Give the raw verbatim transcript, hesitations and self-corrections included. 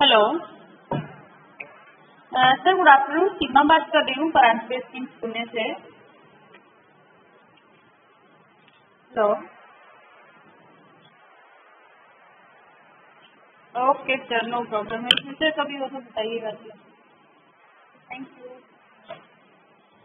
Hello sir, good afternoon. Seema बात कर रही हूँ परांठे स्कीम पुणे से। Hello, okay sir, no problem है। फ्यूचर कभी हो तो बताइएगा।